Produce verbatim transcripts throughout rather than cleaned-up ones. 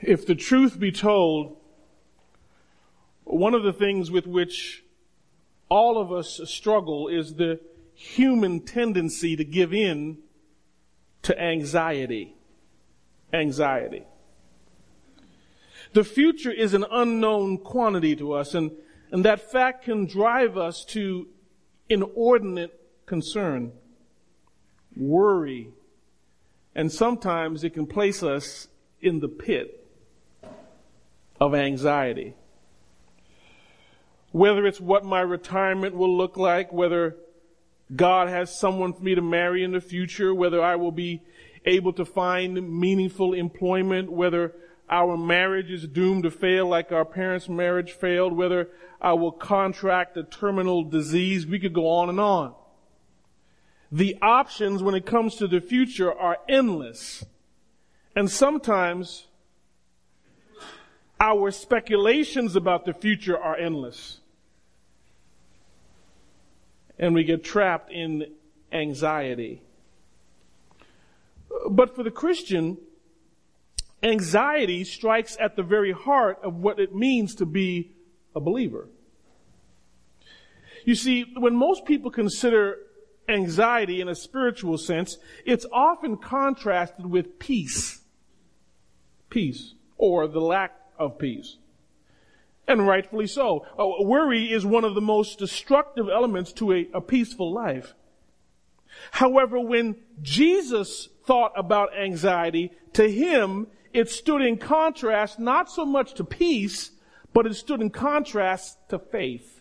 If the truth be told, one of the things with which all of us struggle is the human tendency to give in to anxiety. Anxiety. The future is an unknown quantity to us, and, and that fact can drive us to inordinate concern, worry, and sometimes it can place us in the pit of anxiety. Whether it's what my retirement will look like, whether God has someone for me to marry in the future, whether I will be able to find meaningful employment, whether our marriage is doomed to fail like our parents' marriage failed, whether I will contract a terminal disease. We could go on and on. The options when it comes to the future are endless. And sometimes our speculations about the future are endless. And we get trapped in anxiety. But for the Christian, anxiety strikes at the very heart of what it means to be a believer. You see, when most people consider anxiety in a spiritual sense, it's often contrasted with peace. Peace, or the lack of peace. And rightfully so. Uh, worry is one of the most destructive elements to a, a peaceful life. However, when Jesus thought about anxiety, to him it stood in contrast not so much to peace, but it stood in contrast to faith.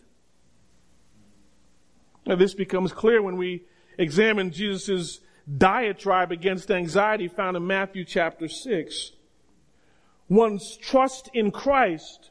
Now, this becomes clear when we examine Jesus' diatribe against anxiety found in Matthew chapter six. One's trust in Christ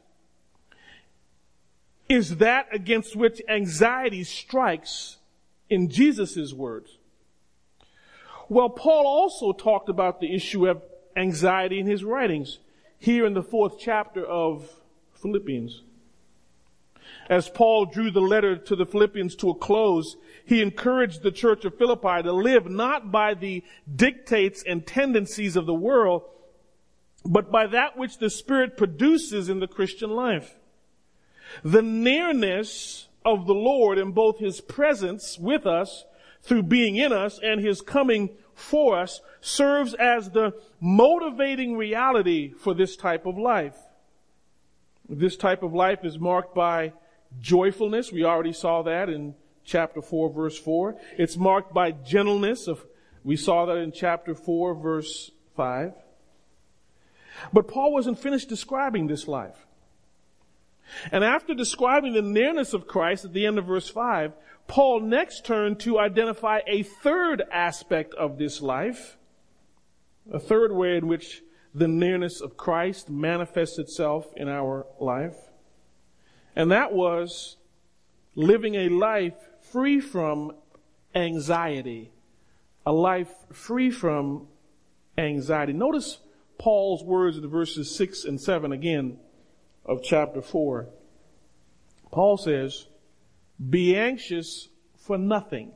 is that against which anxiety strikes in Jesus' words. Well, Paul also talked about the issue of anxiety in his writings here in the fourth chapter of Philippians. As Paul drew the letter to the Philippians to a close, he encouraged the church of Philippi to live not by the dictates and tendencies of the world, but by that which the Spirit produces in the Christian life. The nearness of the Lord in both his presence with us through being in us and his coming for us serves as the motivating reality for this type of life. This type of life is marked by joyfulness. We already saw that in chapter four, verse four. It's marked by gentleness. Of, we saw that in chapter four, verse five. But Paul wasn't finished describing this life. And after describing the nearness of Christ at the end of verse five, Paul next turned to identify a third aspect of this life, a third way in which the nearness of Christ manifests itself in our life. And that was living a life free from anxiety, a life free from anxiety. Notice Paul's words in verses six and seven again of chapter four. Paul says, "Be anxious for nothing,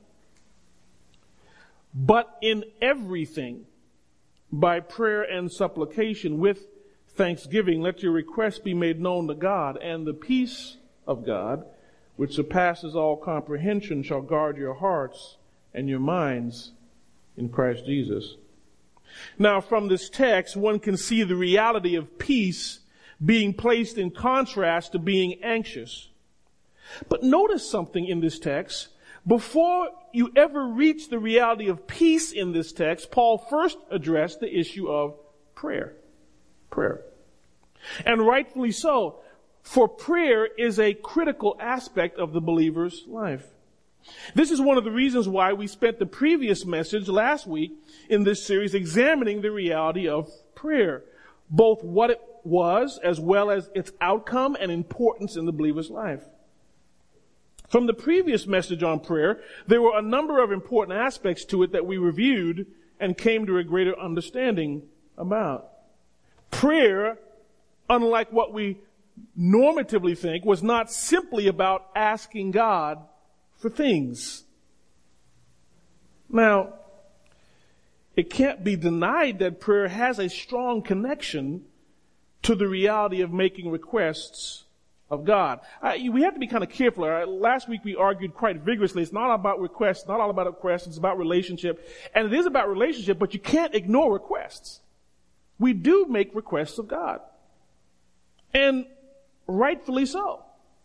but in everything, by prayer and supplication, with thanksgiving, let your requests be made known to God, and the peace of God, which surpasses all comprehension, shall guard your hearts and your minds in Christ Jesus." Now, from this text, one can see the reality of peace being placed in contrast to being anxious. But notice something in this text. Before you ever reach the reality of peace in this text, Paul first addressed the issue of prayer. Prayer. And rightfully so, for prayer is a critical aspect of the believer's life. This is one of the reasons why we spent the previous message last week in this series examining the reality of prayer, both what it was as well as its outcome and importance in the believer's life. From the previous message on prayer, there were a number of important aspects to it that we reviewed and came to a greater understanding about. Prayer, unlike what we normatively think, was not simply about asking God for things. Now, it can't be denied that prayer has a strong connection to the reality of making requests of God. Uh, we have to be kind of careful. Uh, last week we argued quite vigorously. It's not about requests, not all about requests. It's about relationship. And it is about relationship, but you can't ignore requests. We do make requests of God. And rightfully so.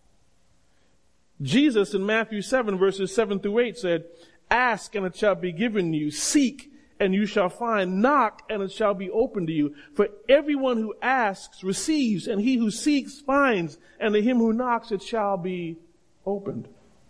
Jesus in Matthew seven, verses seven through eight said, "Ask and it shall be given you. Seek and you shall find. Knock and it shall be opened to you. For everyone who asks receives, and he who seeks finds, and to him who knocks it shall be opened."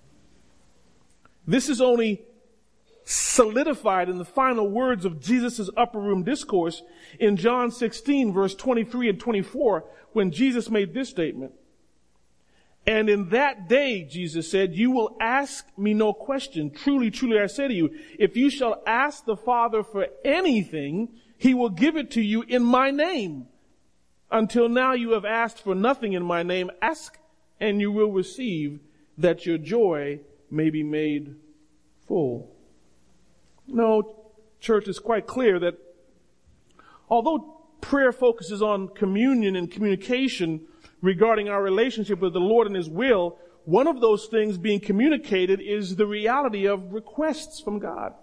This is only solidified in the final words of Jesus' upper room discourse in John sixteen, verse twenty-three and twenty-four, when Jesus made this statement. "And in that day," Jesus said, "you will ask me no question. Truly, truly, I say to you, if you shall ask the Father for anything, he will give it to you in my name. Until now you have asked for nothing in my name. Ask and you will receive, that your joy may be made full." No, church, is quite clear that although prayer focuses on communion and communication regarding our relationship with the Lord and His will, one of those things being communicated is the reality of requests from God.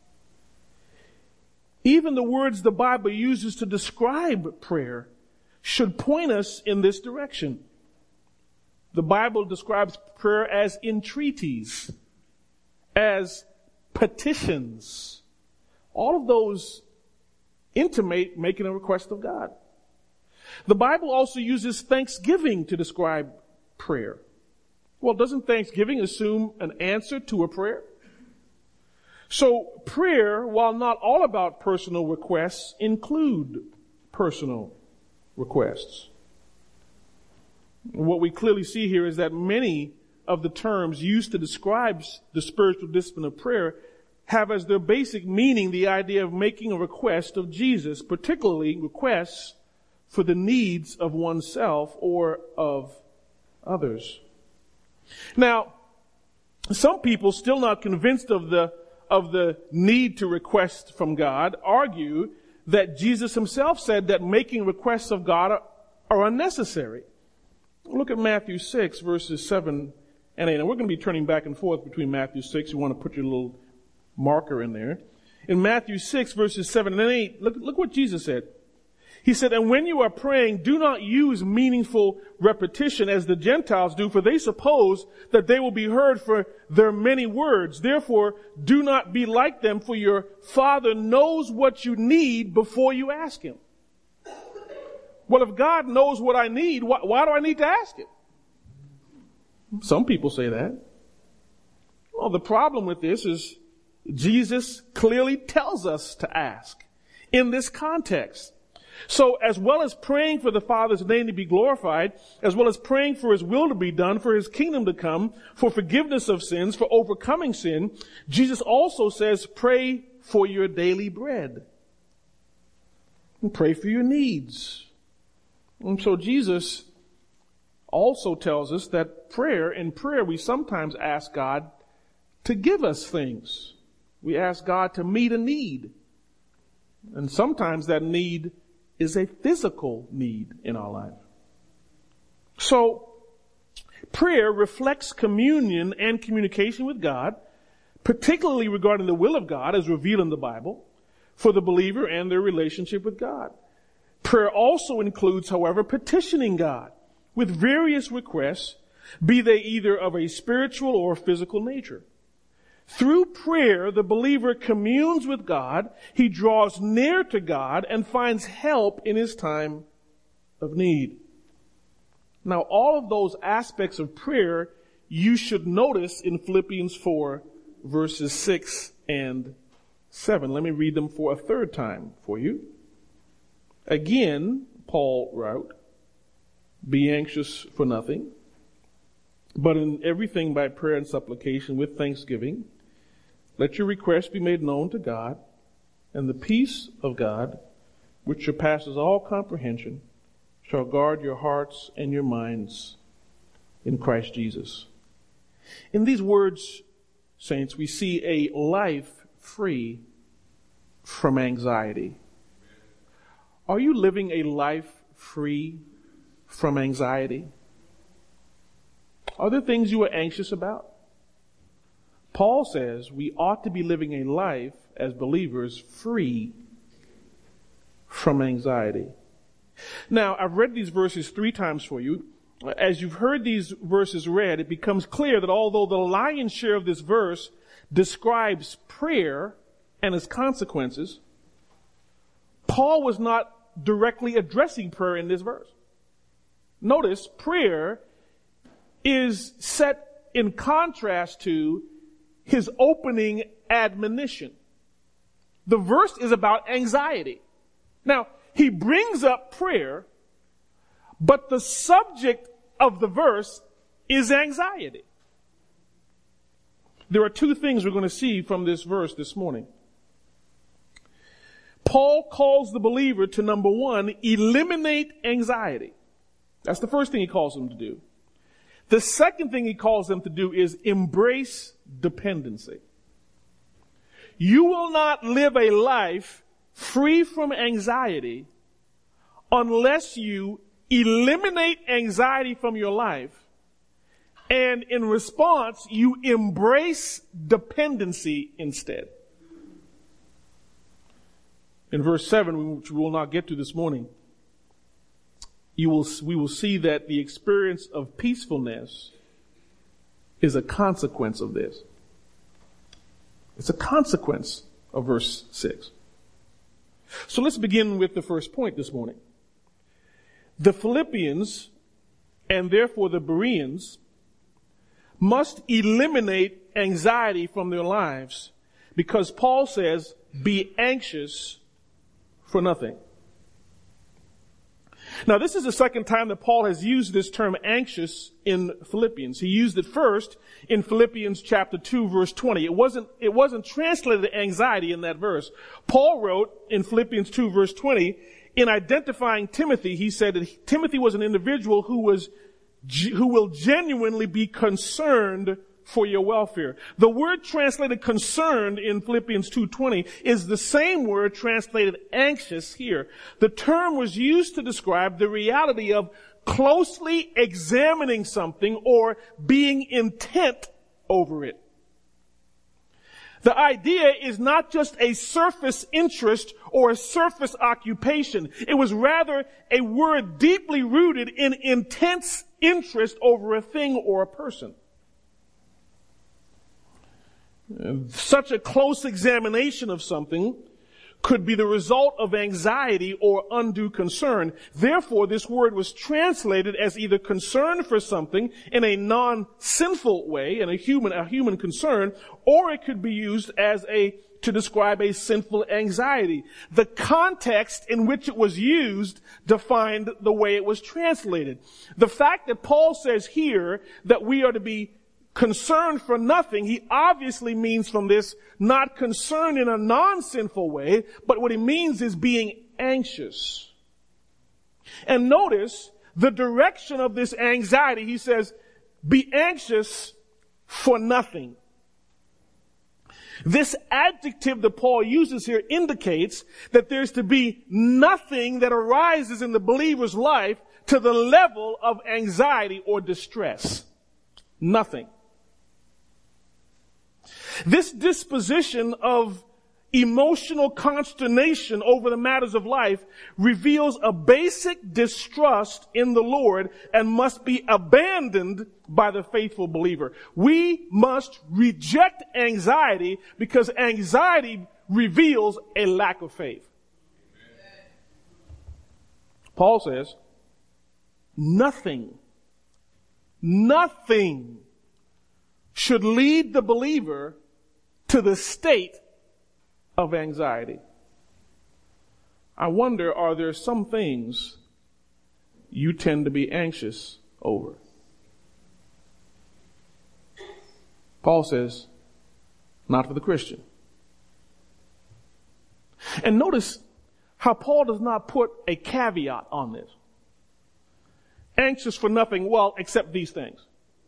Even the words the Bible uses to describe prayer should point us in this direction. The Bible describes prayer as entreaties, as petitions. All of those intimate making a request of God. The Bible also uses thanksgiving to describe prayer. Well, doesn't thanksgiving assume an answer to a prayer? So prayer, while not all about personal requests, include personal requests. What we clearly see here is that many of the terms used to describe the spiritual discipline of prayer have as their basic meaning the idea of making a request of Jesus, particularly requests for the needs of oneself or of others. Now, some people, still not convinced of the of the need to request from God, argue that Jesus himself said that making requests of God are, are unnecessary. Look at Matthew six, verses seven and eight. And we're going to be turning back and forth between Matthew six. You want to put your little marker in there. In Matthew six, verses seven and eight, look, look what Jesus said. He said, "And when you are praying, do not use meaningful repetition as the Gentiles do, for they suppose that they will be heard for their many words. Therefore, do not be like them, for your Father knows what you need before you ask Him." Well, if God knows what I need, why, why do I need to ask Him? Some people say that. Well, the problem with this is Jesus clearly tells us to ask in this context. So as well as praying for the Father's name to be glorified, as well as praying for His will to be done, for His kingdom to come, for forgiveness of sins, for overcoming sin, Jesus also says, pray for your daily bread. And pray for your needs. And so Jesus also tells us that prayer, in prayer we sometimes ask God to give us things. We ask God to meet a need. And sometimes that need is a physical need in our life. So, prayer reflects communion and communication with God, particularly regarding the will of God as revealed in the Bible, for the believer and their relationship with God. Prayer also includes, however, petitioning God with various requests, be they either of a spiritual or physical nature. Through prayer, the believer communes with God, he draws near to God, and finds help in his time of need. Now, all of those aspects of prayer you should notice in Philippians four, verses six and seven. Let me read them for a third time for you. Again, Paul wrote, "Be anxious for nothing, but in everything by prayer and supplication with thanksgiving, let your requests be made known to God, and the peace of God, which surpasses all comprehension, shall guard your hearts and your minds in Christ Jesus." In these words, saints, we see a life free from anxiety. Are you living a life free from anxiety? Are there things you are anxious about? Paul says we ought to be living a life as believers free from anxiety. Now, I've read these verses three times for you. As you've heard these verses read, it becomes clear that although the lion's share of this verse describes prayer and its consequences, Paul was not directly addressing prayer in this verse. Notice, prayer is set in contrast to his opening admonition. The verse is about anxiety. Now, he brings up prayer, but the subject of the verse is anxiety. There are two things we're going to see from this verse this morning. Paul calls the believer to, number one, eliminate anxiety. That's the first thing he calls them to do. The second thing he calls them to do is embrace dependency. You will not live a life free from anxiety unless you eliminate anxiety from your life, and in response, you embrace dependency instead. In verse seven, which we will not get to this morning, you will, we will see that the experience of peacefulness is a consequence of this. It's a consequence of verse six. So let's begin with the first point this morning. The Philippians, and therefore the Bereans, must eliminate anxiety from their lives because Paul says, be anxious for nothing. Now, this is the second time that Paul has used this term anxious in Philippians. He used it first in Philippians chapter two, verse twenty. It wasn't, it wasn't translated anxiety in that verse. Paul wrote in Philippians two, verse twenty, in identifying Timothy, he said that Timothy was an individual who was, who will genuinely be concerned for your welfare. The word translated concerned in Philippians two twenty is the same word translated anxious here. The term was used to describe the reality of closely examining something or being intent over it. The idea is not just a surface interest or a surface occupation. It was rather a word deeply rooted in intense interest over a thing or a person. Such a close examination of something could be the result of anxiety or undue concern. Therefore, this word was translated as either concern for something in a non-sinful way, in a human, a human concern, or it could be used as a, to describe a sinful anxiety. The context in which it was used defined the way it was translated. The fact that Paul says here that we are to be concerned for nothing, he obviously means from this not concerned in a non-sinful way, but what he means is being anxious. And notice the direction of this anxiety. He says, be anxious for nothing. This adjective that Paul uses here indicates that there's to be nothing that arises in the believer's life to the level of anxiety or distress. Nothing. This disposition of emotional consternation over the matters of life reveals a basic distrust in the Lord and must be abandoned by the faithful believer. We must reject anxiety because anxiety reveals a lack of faith. Paul says, nothing, nothing should lead the believer to the state of anxiety. I wonder, are there some things you tend to be anxious over? Paul says, not for the Christian. And notice how Paul does not put a caveat on this. Anxious for nothing, well, except these things.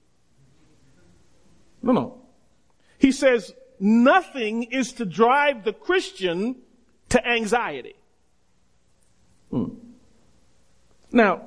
No, no. He says nothing is to drive the Christian to anxiety. Hmm. Now,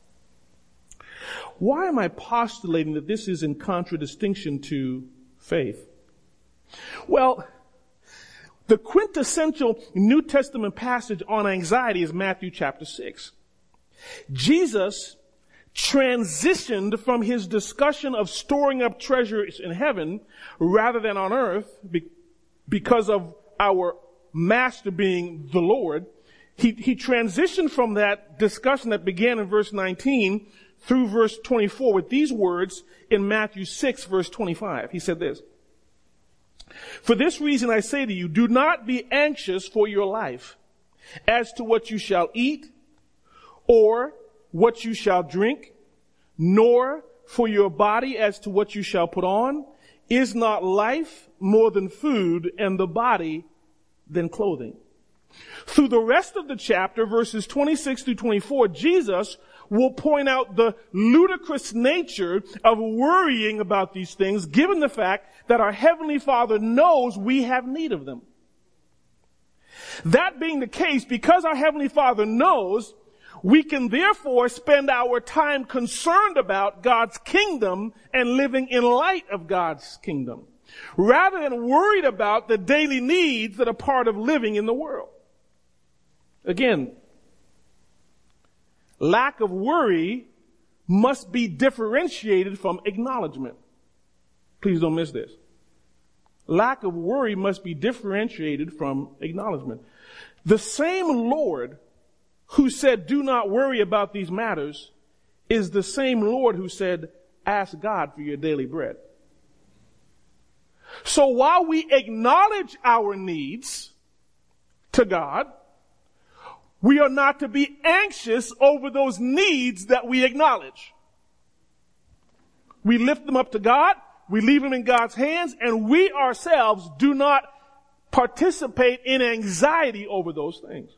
why am I postulating that this is in contradistinction to faith? Well, the quintessential New Testament passage on anxiety is Matthew chapter six. Jesus transitioned from his discussion of storing up treasures in heaven rather than on earth because of our master being the Lord. He, he transitioned from that discussion that began in verse nineteen through verse twenty-four with these words in Matthew six, verse twenty-five. He said this: "For this reason I say to you, do not be anxious for your life as to what you shall eat or what you shall drink, nor for your body as to what you shall put on. Is not life more than food, and the body than clothing?" Through the rest of the chapter, verses twenty-six through twenty-four, Jesus will point out the ludicrous nature of worrying about these things, given the fact that our Heavenly Father knows we have need of them. That being the case, because our Heavenly Father knows, we can therefore spend our time concerned about God's kingdom and living in light of God's kingdom, rather than worried about the daily needs that are part of living in the world. Again, lack of worry must be differentiated from acknowledgement. Please don't miss this. Lack of worry must be differentiated from acknowledgement. The same Lord who said, "Do not worry about these matters," is the same Lord who said, "Ask God for your daily bread." So while we acknowledge our needs to God, we are not to be anxious over those needs that we acknowledge. We lift them up to God, we leave them in God's hands, and we ourselves do not participate in anxiety over those things.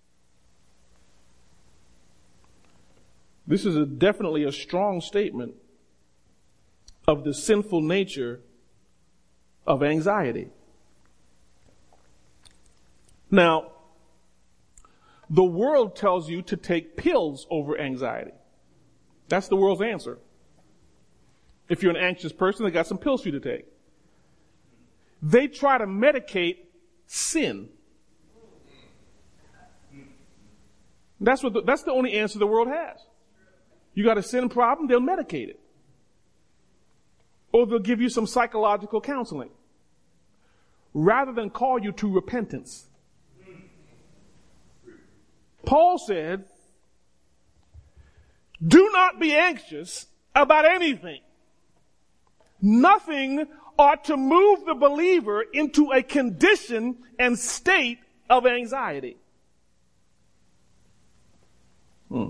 This is a, definitely a strong statement of the sinful nature of anxiety. Now, the world tells you to take pills over anxiety. That's the world's answer. If you're an anxious person, they got some pills for you to take. They try to medicate sin. That's what the, that's the only answer the world has. You got a sin problem, they'll medicate it. Or they'll give you some psychological counseling, rather than call you to repentance. Paul said, "Do not be anxious about anything." Nothing ought to move the believer into a condition and state of anxiety. Hmm.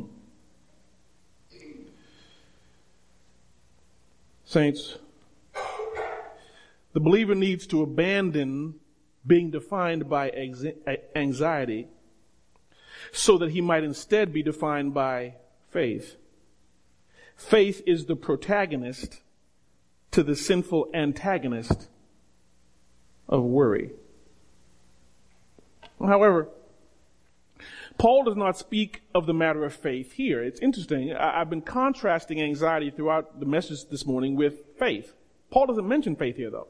Saints, the believer needs to abandon being defined by anxiety so that he might instead be defined by faith. Faith is the protagonist to the sinful antagonist of worry. However, Paul does not speak of the matter of faith here. It's interesting. I, I've been contrasting anxiety throughout the message this morning with faith. Paul doesn't mention faith here, though.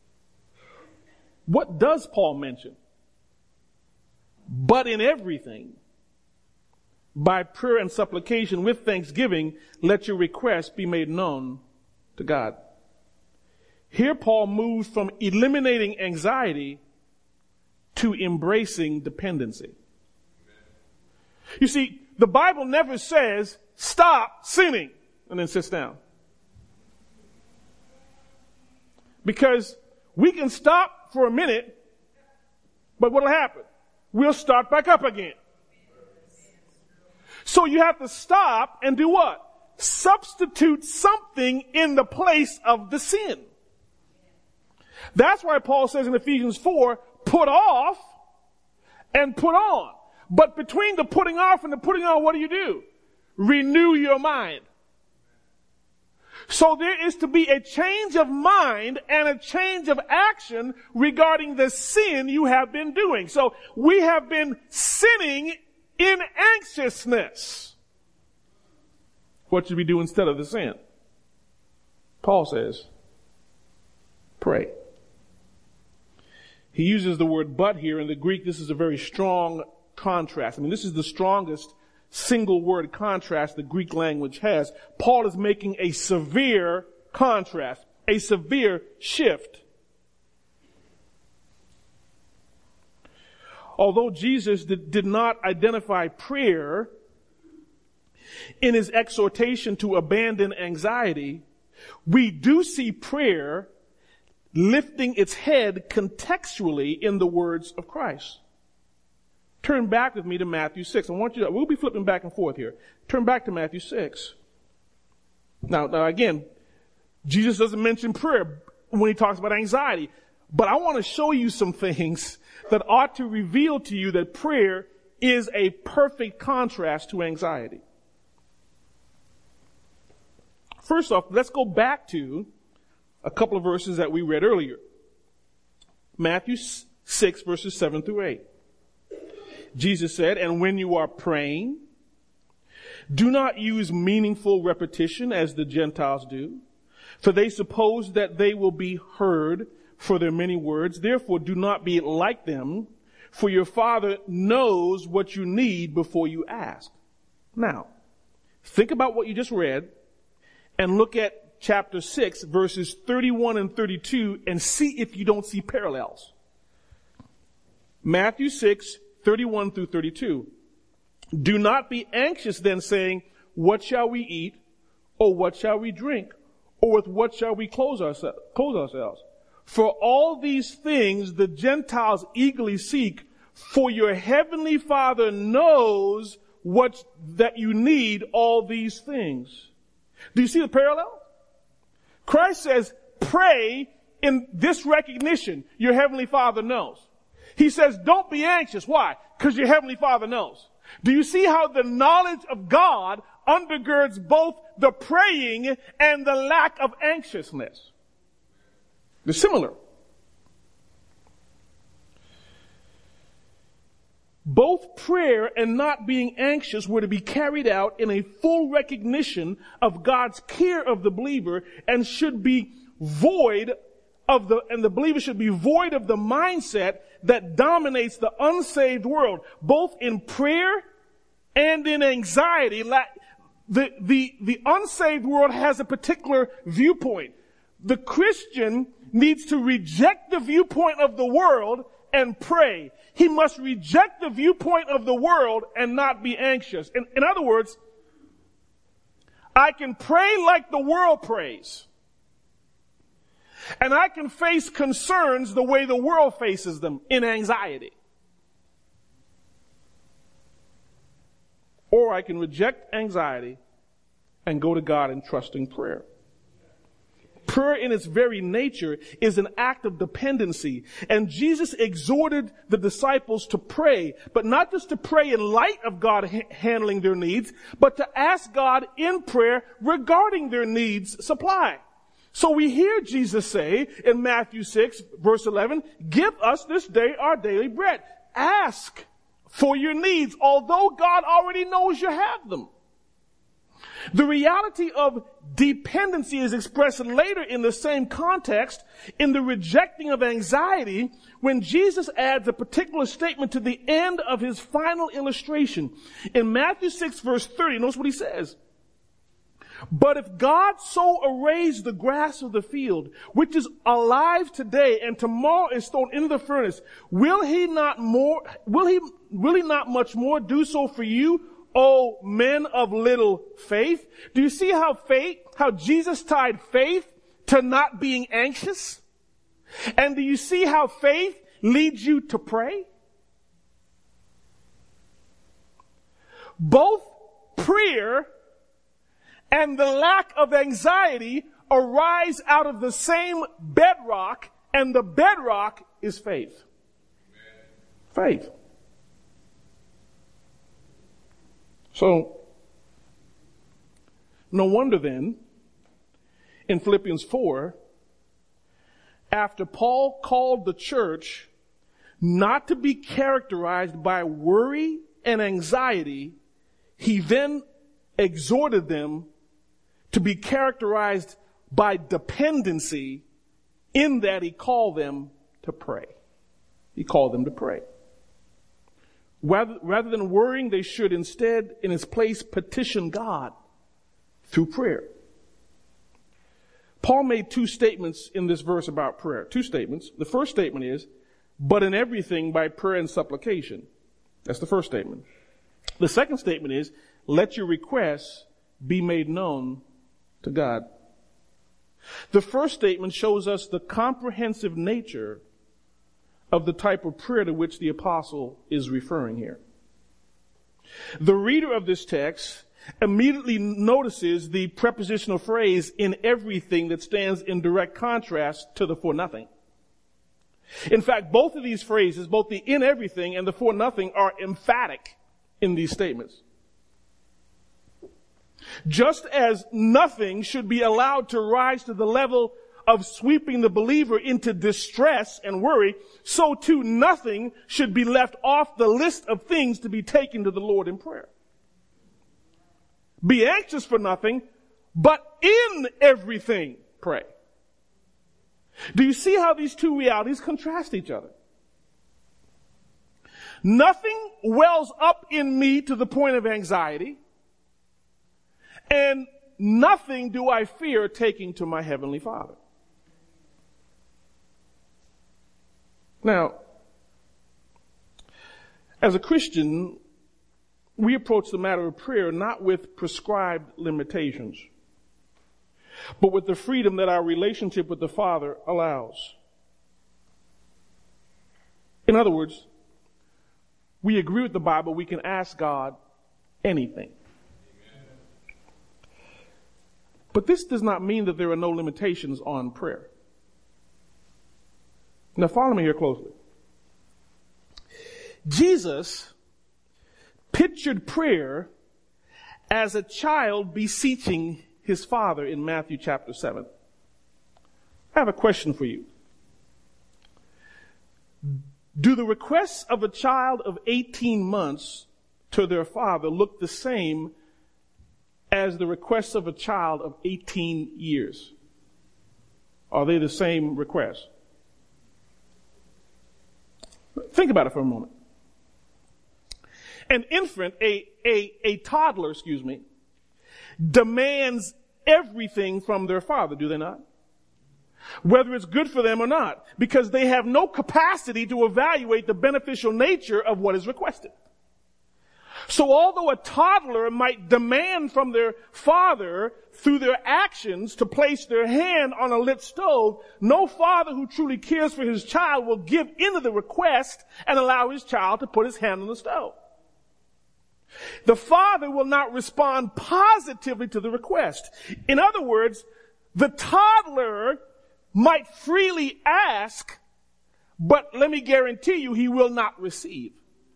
What does Paul mention? "But in everything, by prayer and supplication with thanksgiving, let your requests be made known to God." Here Paul moves from eliminating anxiety to embracing dependency. You see, the Bible never says, "Stop sinning," and then sits down. Because we can stop for a minute, but what'll happen? We'll start back up again. So you have to stop and do what? Substitute something in the place of the sin. That's why Paul says in Ephesians four, put off and put on. But between the putting off and the putting on, what do you do? Renew your mind. So there is to be a change of mind and a change of action regarding the sin you have been doing. So we have been sinning in anxiousness. What should we do instead of the sin? Paul says, pray. He uses the word but here. In the Greek, this is a very strong contrast. I mean, this is the strongest single word contrast the Greek language has. Paul is making a severe contrast, a severe shift. Although Jesus did, did not identify prayer in his exhortation to abandon anxiety, we do see prayer lifting its head contextually in the words of Christ. Turn back with me to Matthew six. I want you to, we'll be flipping back and forth here. Turn back to Matthew six. Now, now again, Jesus doesn't mention prayer when he talks about anxiety, but I want to show you some things that ought to reveal to you that prayer is a perfect contrast to anxiety. First off, let's go back to a couple of verses that we read earlier. Matthew six, verses seven through eight. Jesus said, "And when you are praying, do not use meaningful repetition as the Gentiles do, for they suppose that they will be heard for their many words. Therefore, do not be like them, for your Father knows what you need before you ask." Now, think about what you just read and look at chapter six, verses thirty-one and thirty-two, and see if you don't see parallels. Matthew six, thirty-one through thirty-two. "Do not be anxious then, saying, what shall we eat? Or what shall we drink? Or with what shall we clothe ourselves? Clothe ourselves? For all these things the Gentiles eagerly seek, for your heavenly Father knows what that you need all these things." Do you see the parallel? Christ says, pray in this recognition. Your heavenly Father knows. He says, don't be anxious. Why? Because your heavenly Father knows. Do you see how the knowledge of God undergirds both the praying and the lack of anxiousness? They're similar. Both prayer and not being anxious were to be carried out in a full recognition of God's care of the believer and should be void of the, and the believer should be void of the mindset that dominates the unsaved world. Both in prayer and in anxiety, the, the, the unsaved world has a particular viewpoint. The Christian needs to reject the viewpoint of the world and pray. He must reject the viewpoint of the world and not be anxious. In, in other words, I can pray like the world prays. And I can face concerns the way the world faces them, in anxiety. Or I can reject anxiety and go to God in trusting prayer. Prayer in its very nature is an act of dependency. And Jesus exhorted the disciples to pray, but not just to pray in light of God ha- handling their needs, but to ask God in prayer regarding their needs supply. So we hear Jesus say in Matthew six, verse eleven, "Give us this day our daily bread." Ask for your needs, although God already knows you have them. The reality of dependency is expressed later in the same context in the rejecting of anxiety when Jesus adds a particular statement to the end of his final illustration. In Matthew six, verse thirty, notice what he says. "But if God so arrays the grass of the field, which is alive today and tomorrow is thrown into the furnace, will he not more, will he, will he not much more do so for you, O men of little faith?" Do you see how faith, how Jesus tied faith to not being anxious? And do you see how faith leads you to pray? Both prayer and the lack of anxiety arise out of the same bedrock, and the bedrock is faith. Amen. Faith. So, no wonder then, in Philippians four, after Paul called the church not to be characterized by worry and anxiety, he then exhorted them to be characterized by dependency, in that he called them to pray. He called them to pray. Rather, rather than worrying, they should instead, in its place, petition God through prayer. Paul made two statements in this verse about prayer. Two statements. The first statement is, but in everything by prayer and supplication. That's the first statement. The second statement is, let your requests be made known to God. The first statement shows us the comprehensive nature of the type of prayer to which the apostle is referring here. The reader of this text immediately notices the prepositional phrase in everything that stands in direct contrast to the for nothing. In fact, both of these phrases, both the in everything and the for nothing, are emphatic in these statements. Just as nothing should be allowed to rise to the level of sweeping the believer into distress and worry, so too nothing should be left off the list of things to be taken to the Lord in prayer. Be anxious for nothing, but in everything pray. Do you see how these two realities contrast each other? Nothing wells up in me to the point of anxiety, and nothing do I fear taking to my Heavenly Father. Now, as a Christian, we approach the matter of prayer not with prescribed limitations, but with the freedom that our relationship with the Father allows. In other words, we agree with the Bible, we can ask God anything. But this does not mean that there are no limitations on prayer. Now follow me here closely. Jesus pictured prayer as a child beseeching his father in Matthew chapter seven. I have a question for you. Do the requests of a child of eighteen months to their father look the same as the requests of a child of eighteen years? Are they the same requests? Think about it for a moment. An infant, a, a, a toddler, excuse me, demands everything from their father, do they not? Whether it's good for them or not, because they have no capacity to evaluate the beneficial nature of what is requested. So although a toddler might demand from their father through their actions to place their hand on a lit stove, no father who truly cares for his child will give in to the request and allow his child to put his hand on the stove. The father will not respond positively to the request. In other words, the toddler might freely ask, but let me guarantee you he will not receive.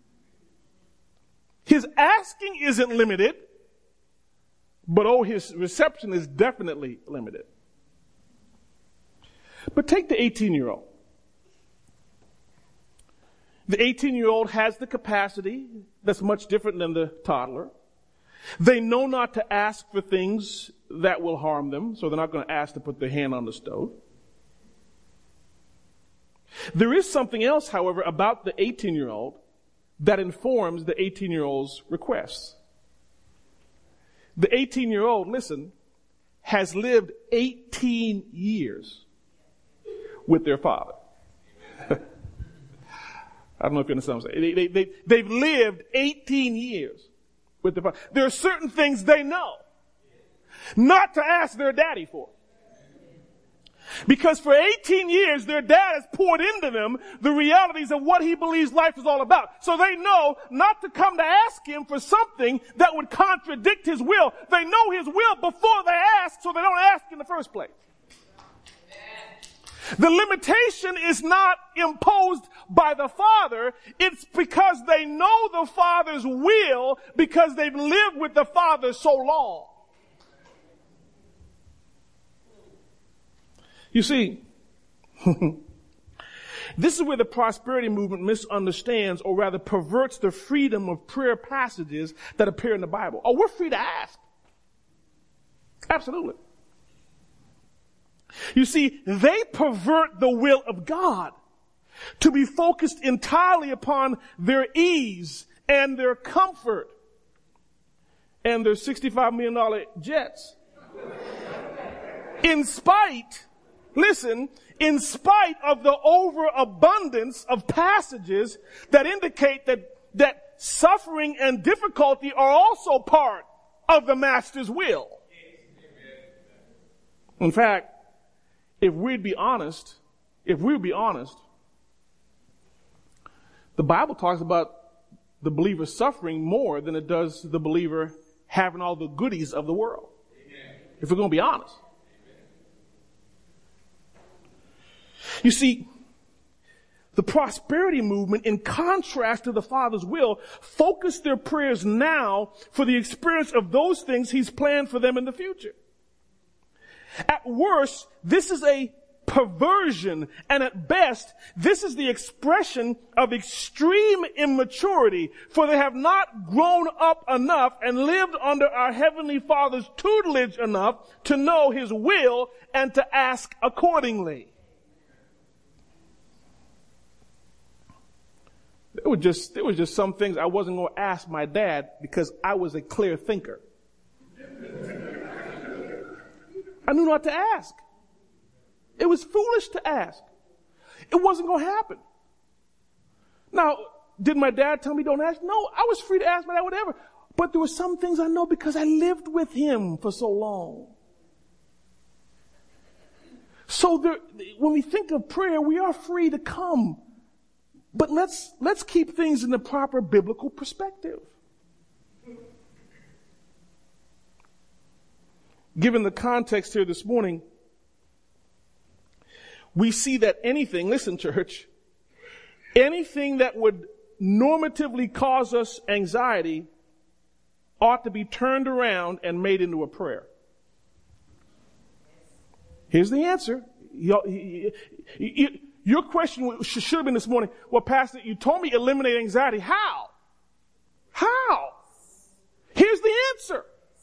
His asking isn't limited, but oh, his reception is definitely limited. But take the eighteen-year-old. The eighteen-year-old has the capacity that's much different than the toddler. They know not to ask for things that will harm them, so they're not going to ask to put their hand on the stove. There is something else, however, about the eighteen-year-old that informs the eighteen-year-old's requests. The eighteen-year-old, listen, has lived eighteen years with their father. I don't know if you understand what I'm saying. They, they, they, they've lived eighteen years with their father. There are certain things they know not to ask their daddy for. Because for eighteen years, their dad has poured into them the realities of what he believes life is all about. So they know not to come to ask him for something that would contradict his will. They know his will before they ask, so they don't ask in the first place. The limitation is not imposed by the father. It's because they know the father's will because they've lived with the father so long. You see, this is where the prosperity movement misunderstands or rather perverts the freedom of prayer passages that appear in the Bible. Oh, we're free to ask. Absolutely. You see, they pervert the will of God to be focused entirely upon their ease and their comfort and their sixty-five million dollars jets. In spite, listen, in spite of the overabundance of passages that indicate that, that suffering and difficulty are also part of the Master's will. In fact, if we'd be honest, if we'd be honest, the Bible talks about the believer suffering more than it does the believer having all the goodies of the world. Amen. If we're going to be honest. You see, the prosperity movement, in contrast to the Father's will, focus their prayers now for the experience of those things He's planned for them in the future. At worst, this is a perversion, and at best, this is the expression of extreme immaturity, for they have not grown up enough and lived under our Heavenly Father's tutelage enough to know His will and to ask accordingly. There were just, there was just some things I wasn't going to ask my dad because I was a clear thinker. I knew not to ask. It was foolish to ask. It wasn't going to happen. Now, did my dad tell me don't ask? No, I was free to ask my dad whatever. But there were some things I know because I lived with him for so long. So there, when we think of prayer, we are free to come. But let's, let's keep things in the proper biblical perspective. Given the context here this morning, we see that anything, listen church, anything that would normatively cause us anxiety ought to be turned around and made into a prayer. Here's the answer. Your question should have been this morning, well, Pastor, you told me eliminate anxiety. How? How? Here's the answer.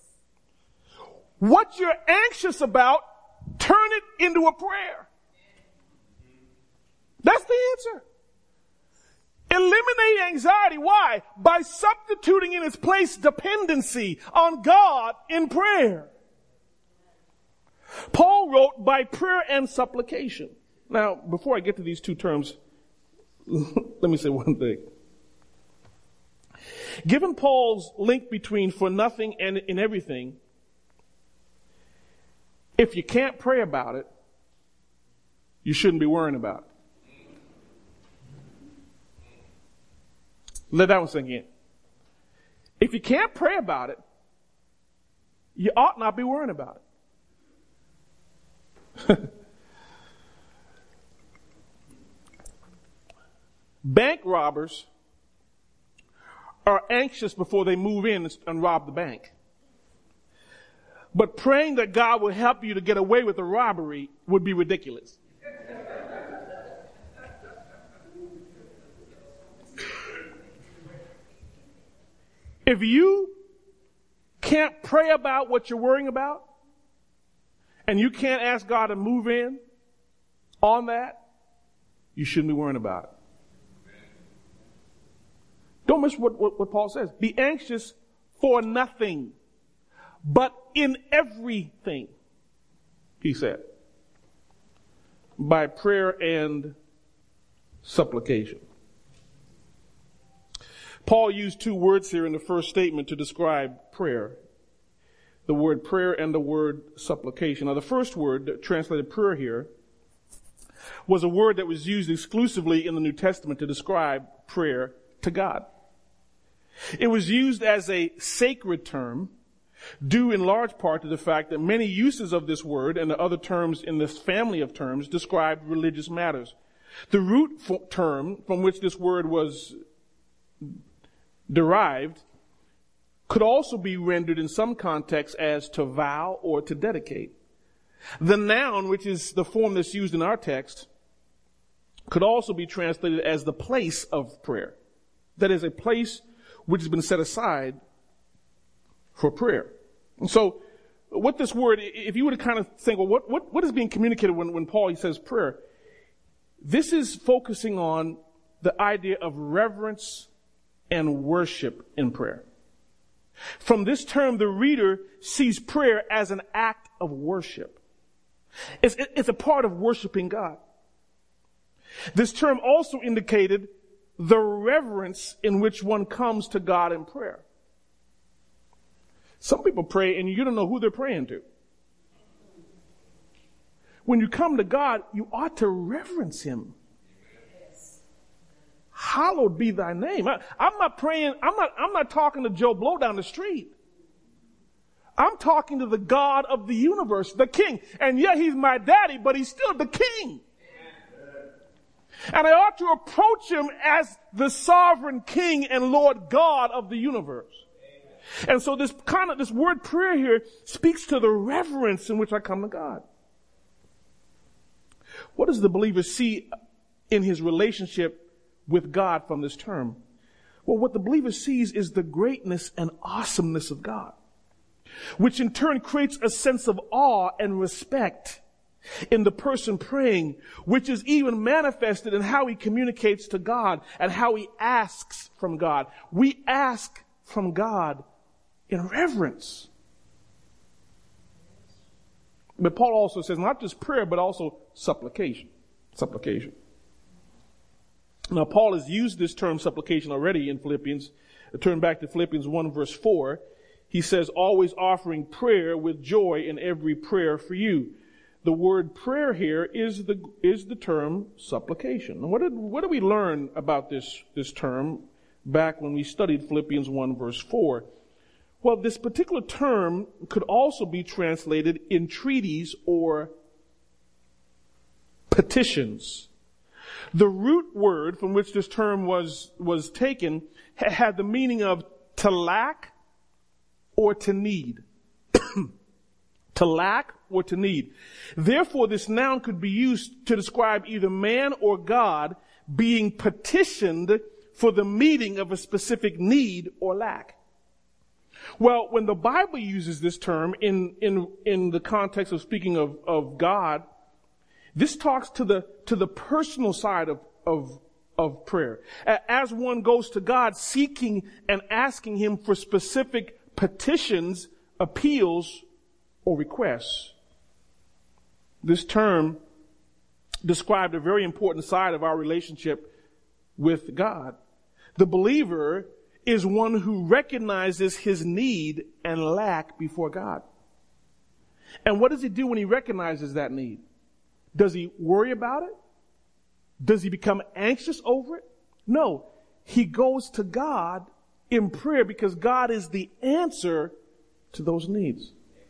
What you're anxious about, turn it into a prayer. That's the answer. Eliminate anxiety. Why? By substituting in its place dependency on God in prayer. Paul wrote by prayer and supplication. Now, before I get to these two terms, let me say one thing. Given Paul's link between for nothing and in everything, if you can't pray about it, you shouldn't be worrying about it. Let that one sink in. If you can't pray about it, you ought not be worrying about it. Bank robbers are anxious before they move in and rob the bank. But praying that God will help you to get away with the robbery would be ridiculous. If you can't pray about what you're worrying about, and you can't ask God to move in on that, you shouldn't be worrying about it. Don't miss what, what, what Paul says. Be anxious for nothing, but in everything, he said, by prayer and supplication. Paul used two words here in the first statement to describe prayer. The word prayer and the word supplication. Now, the first word, translated prayer here, was a word that was used exclusively in the New Testament to describe prayer to God. It was used as a sacred term, due in large part to the fact that many uses of this word and the other terms in this family of terms describe religious matters. The root term from which this word was derived could also be rendered in some contexts as to vow or to dedicate. The noun, which is the form that's used in our text, could also be translated as the place of prayer. That is, a place which has been set aside for prayer. And so, what this word, if you were to kind of think, well, what, what, what is being communicated when, when Paul, he says prayer? This is focusing on the idea of reverence and worship in prayer. From this term, the reader sees prayer as an act of worship. It's, it's a part of worshiping God. This term also indicated the reverence in which one comes to God in prayer. Some people pray and you don't know who they're praying to. When you come to God, you ought to reverence him. Hallowed be thy name. I, I'm not praying, I'm not, I'm not talking to Joe Blow down the street. I'm talking to the God of the universe, the King. And yeah, he's my daddy, but he's still the King. And I ought to approach him as the sovereign King and Lord God of the universe. And so this kind of, this word prayer here speaks to the reverence in which I come to God. What does the believer see in his relationship with God from this term? Well, what the believer sees is the greatness and awesomeness of God, which in turn creates a sense of awe and respect in the person praying, which is even manifested in how he communicates to God and how he asks from God. We ask from God in reverence. But Paul also says not just prayer, but also supplication. Supplication. Now, Paul has used this term supplication already in Philippians. Turn back to Philippians one verse four. He says, always offering prayer with joy in every prayer for you. The word prayer here is the is the term supplication. And what did what did we learn about this, this term back when we studied Philippians one verse four? Well, this particular term could also be translated entreaties or petitions. The root word from which this term was, was taken ha- had the meaning of to lack or to need. To lack or to need. Therefore, this noun could be used to describe either man or God being petitioned for the meeting of a specific need or lack. Well, when the Bible uses this term in, in, in the context of speaking of, of God, this talks to the, to the personal side of, of, of prayer. As one goes to God seeking and asking him for specific petitions, appeals, or requests. This term described a very important side of our relationship with God. The believer is one who recognizes his need and lack before God. And what does he do when he recognizes that need? Does he worry about it? Does he become anxious over it? No. He goes to God in prayer because God is the answer to those needs.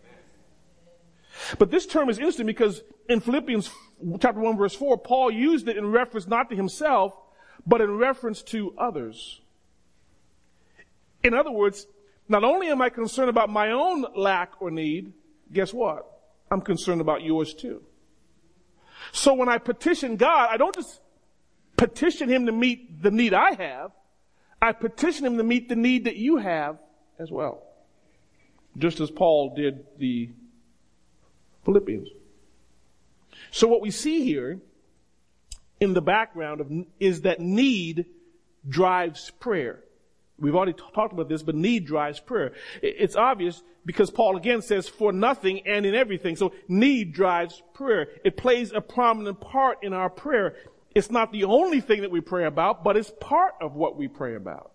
But this term is interesting because in Philippians chapter one verse four, Paul used it in reference not to himself, but in reference to others. In other words, not only am I concerned about my own lack or need, guess what? I'm concerned about yours too. So when I petition God, I don't just petition him to meet the need I have. I petition him to meet the need that you have as well. Just as Paul did the Philippians. So what we see here in the background of, is that need drives prayer. We've already t- talked about this, but need drives prayer. It's obvious because Paul again says for nothing and in everything. So need drives prayer. It plays a prominent part in our prayer. It's not the only thing that we pray about, but it's part of what we pray about.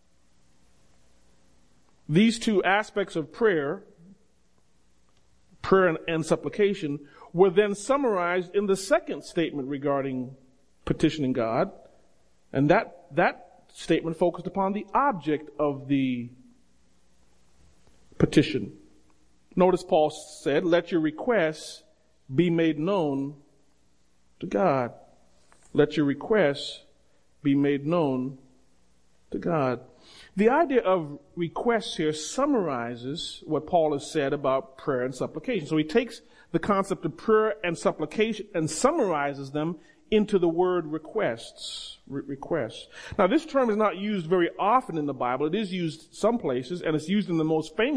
These two aspects of prayer, prayer and, and supplication, were then summarized in the second statement regarding petitioning God. And that, that statement focused upon the object of the petition. Notice Paul said, let your requests be made known to God. Let your requests be made known to God. The idea of requests here summarizes what Paul has said about prayer and supplication. So he takes the concept of prayer and supplication and summarizes them into the word requests. Re- requests. Now, this term is not used very often in the Bible. It is used some places, and it's used in the most famous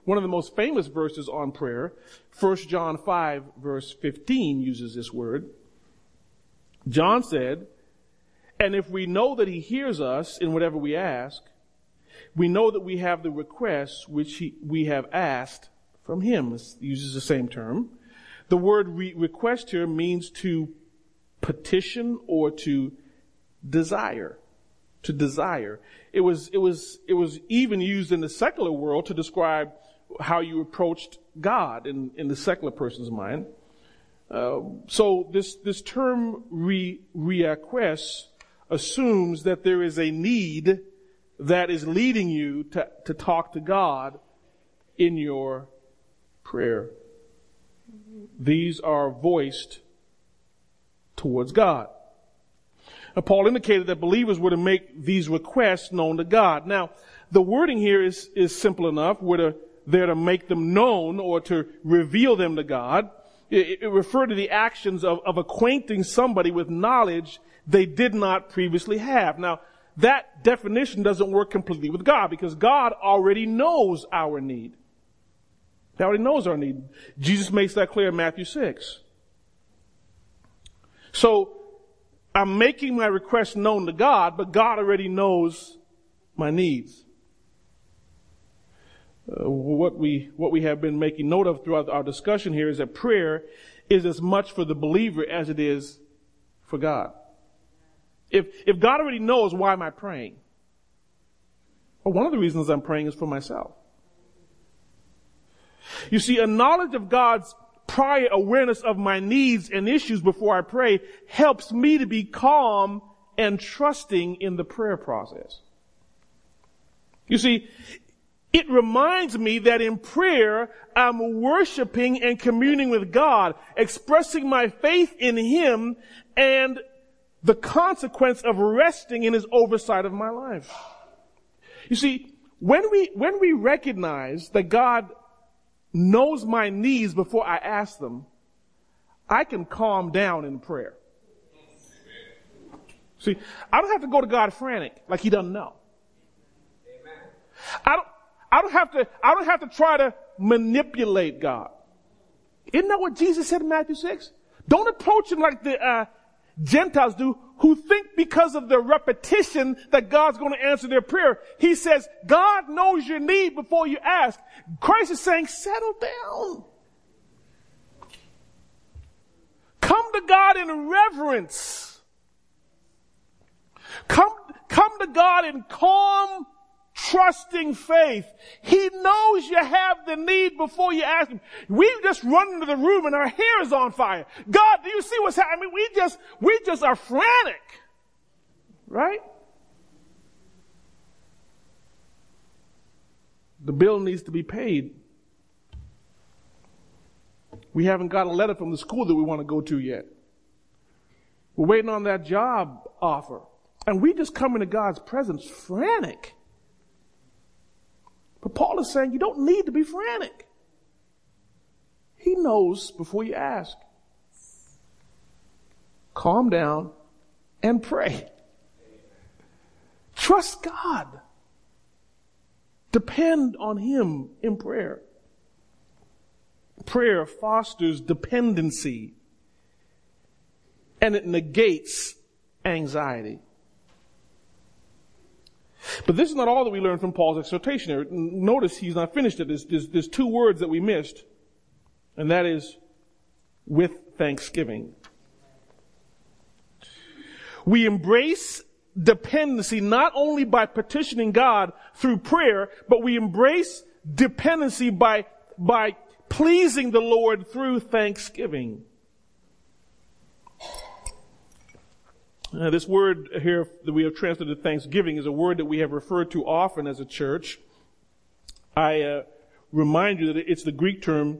one of the most famous verses on prayer, First John five, verse fifteen, uses this word. John said, "And if we know that he hears us in whatever we ask, we know that we have the requests which he, we have asked from him." It uses the same term. The word re- request here means to petition or to desire. To desire. It was, it was, it was even used in the secular world to describe how you approached God in, in the secular person's mind. Uh, so this, this term re, request assumes that there is a need that is leading you to, to talk to God in your prayer. These are voiced towards God. Now, Paul indicated that believers were to make these requests known to God. Now, the wording here is, is simple enough. We're to, they're to make them known or to reveal them to God. It, it referred to the actions of, of acquainting somebody with knowledge they did not previously have. Now, that definition doesn't work completely with God because God already knows our need. He already knows our need. Jesus makes that clear in Matthew six. So, I'm making my request known to God, but God already knows my needs. Uh, what we, what we have been making note of throughout our discussion here is that prayer is as much for the believer as it is for God. If, if God already knows, why am I praying? Well, one of the reasons I'm praying is for myself. You see, a knowledge of God's prior awareness of my needs and issues before I pray helps me to be calm and trusting in the prayer process. You see, it reminds me that in prayer, I'm worshiping and communing with God, expressing my faith in Him and the consequence of resting in His oversight of my life. You see, when we, when we recognize that God knows my needs before I ask them, I can calm down in prayer. See, I don't have to go to God frantic like He doesn't know. I don't, I don't have to, I don't have to try to manipulate God. Isn't that what Jesus said in Matthew six? Don't approach Him like the, uh, Gentiles do, who think because of their repetition that God's going to answer their prayer. He says, God knows your need before you ask. Christ is saying, settle down. Come to God in reverence. Come, come to God in calm, trusting faith. He knows you have the need before you ask Him. We just run into the room and our hair is on fire. God, do you see what's happening? We just, we just are frantic. Right? The bill needs to be paid. We haven't got a letter from the school that we want to go to yet. We're waiting on that job offer. And we just come into God's presence frantic. But Paul is saying you don't need to be frantic. He knows before you ask. Calm down and pray. Trust God. Depend on Him in prayer. Prayer fosters dependency and it negates anxiety. But this is not all that we learn from Paul's exhortation here. Notice he's not finished it. There's, there's, there's two words that we missed, and that is with thanksgiving. We embrace dependency not only by petitioning God through prayer, but we embrace dependency by, by pleasing the Lord through thanksgiving. Uh, this word here that we have translated thanksgiving is a word that we have referred to often as a church. I uh, remind you that it's the Greek term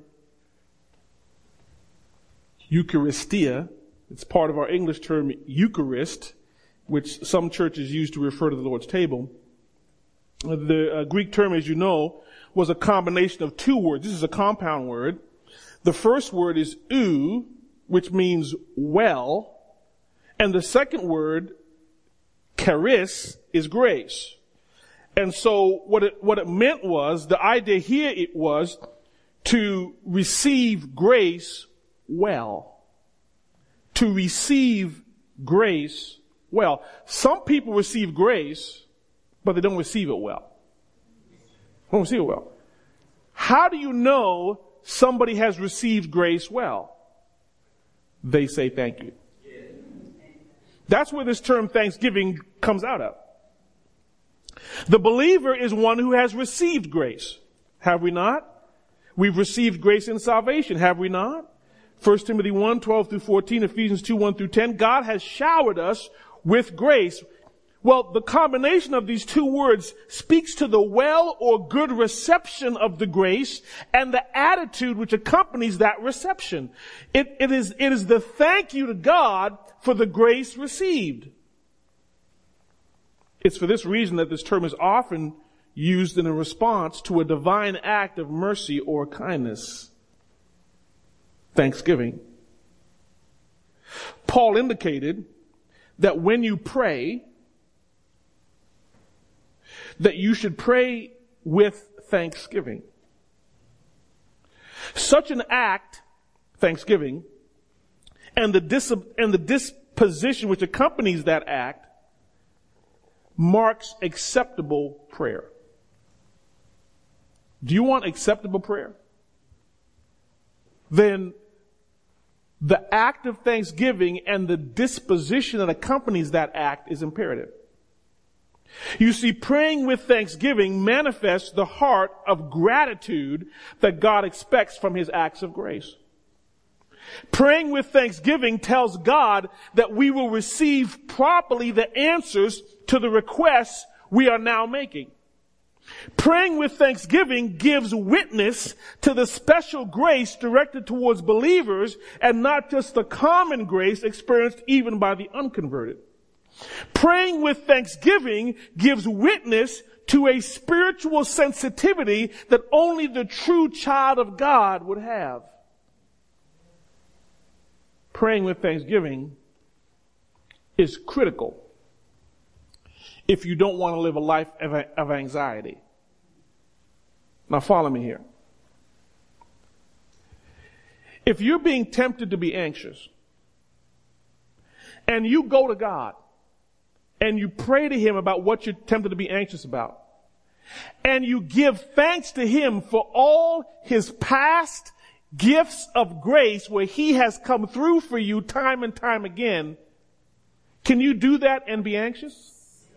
Eucharistia. It's part of our English term Eucharist, which some churches use to refer to the Lord's table. The uh, Greek term, as you know, was a combination of two words. This is a compound word. The first word is eu, which means well. And the second word, charis, is grace. And so what it, what it meant was, the idea here it was to receive grace well. To receive grace well. Some people receive grace, but they don't receive it well. They don't receive it well. How do you know somebody has received grace well? They say thank you. That's where this term thanksgiving comes out of. The believer is one who has received grace. Have we not? We've received grace in salvation. Have we not? First Timothy one, twelve through fourteen, Ephesians two, one through ten. God has showered us with grace. Well, the combination of these two words speaks to the well or good reception of the grace and the attitude which accompanies that reception. It, it is, it is the thank you to God for the grace received. It's for this reason that this term is often used in a response to a divine act of mercy or kindness. Thanksgiving. Paul indicated that when you pray, that you should pray with thanksgiving. Such an act, thanksgiving, and the dis- and the disposition which accompanies that act marks acceptable prayer. Do you want acceptable prayer? Then the act of thanksgiving and the disposition that accompanies that act is imperative. You see, praying with thanksgiving manifests the heart of gratitude that God expects from his acts of grace. Praying with thanksgiving tells God that we will receive properly the answers to the requests we are now making. Praying with thanksgiving gives witness to the special grace directed towards believers and not just the common grace experienced even by the unconverted. Praying with thanksgiving gives witness to a spiritual sensitivity that only the true child of God would have. Praying with thanksgiving is critical if you don't want to live a life of anxiety. Now follow me here. If you're being tempted to be anxious and you go to God and you pray to him about what you're tempted to be anxious about, and you give thanks to him for all his past gifts of grace where he has come through for you time and time again, can you do that and be anxious?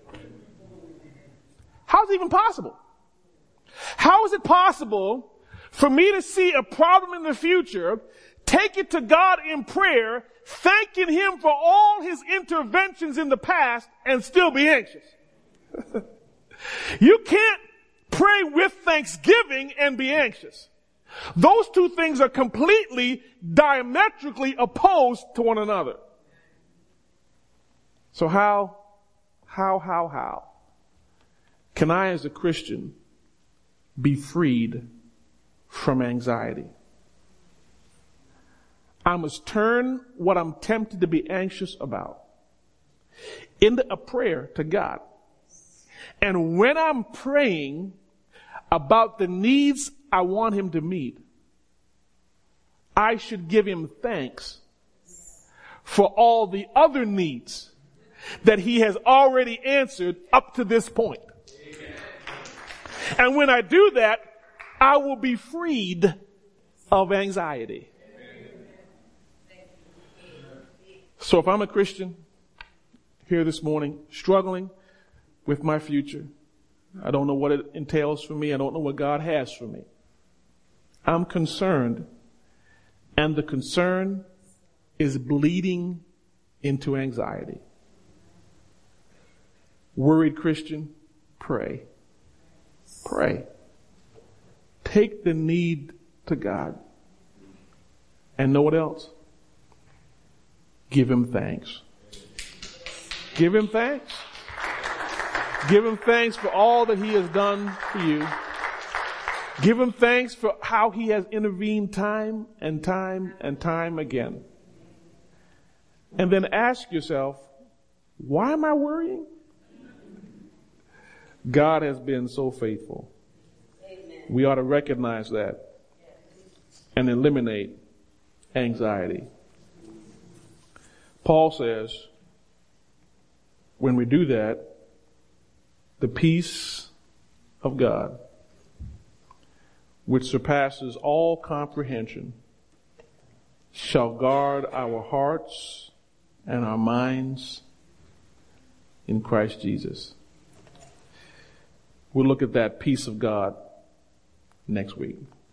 How's it even possible? How is it possible for me to see a problem in the future, take it to God in prayer, thanking him for all his interventions in the past, and still be anxious? You can't pray with thanksgiving and be anxious. Those two things are completely diametrically opposed to one another. So how, how, how, how can I as a Christian be freed from anxiety? I must turn what I'm tempted to be anxious about into a prayer to God. And when I'm praying about the needs I want him to meet, I should give him thanks for all the other needs that he has already answered up to this point. Amen. And when I do that, I will be freed of anxiety. So if I'm a Christian here this morning, struggling with my future, I don't know what it entails for me. I don't know what God has for me. I'm concerned, and the concern is bleeding into anxiety. Worried Christian, pray. Pray. Take the need to God. And know what else? Give him thanks. Give him thanks. Give him thanks for all that he has done for you. Give him thanks for how he has intervened time and time and time again. And then ask yourself, why am I worrying? God has been so faithful. Amen. We ought to recognize that and eliminate anxiety. Paul says, when we do that, the peace of God, which surpasses all comprehension, shall guard our hearts and our minds in Christ Jesus. We'll look at that peace of God next week.